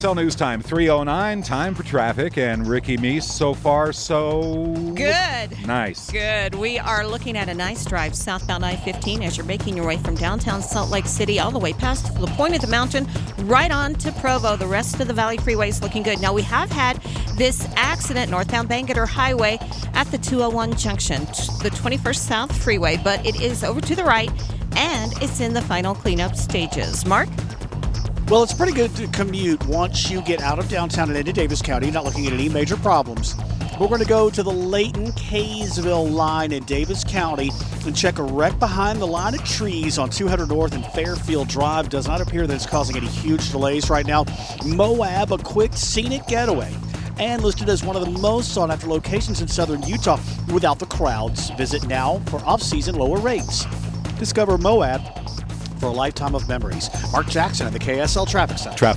KSL News Time, 3:09, time for traffic, and Ricky Meese, so far, so... Good. Nice. Good. We are looking at a nice drive southbound I-15 as you're making your way from downtown Salt Lake City all the way past the point of the mountain, right on to Provo. The rest of the Valley Freeway is looking good. Now, we have had this accident northbound Bangerter Highway at the 201 junction, the 21st South Freeway, but it is over to the right, and it's in the final cleanup stages. Mark? Well, it's pretty good to commute once you get out of downtown and into Davis County. You're not looking at any major problems. We're going to go to the Layton-Kaysville line in Davis County and check a wreck behind the line of trees on 200 North and Fairfield Drive. Does not appear that it's causing any huge delays right now. Moab, a quick scenic getaway, and listed as one of the most sought-after locations in southern Utah without the crowds. Visit now for off-season lower rates. Discover Moab for a lifetime of memories. Mark Jackson at the KSL Traffic Center.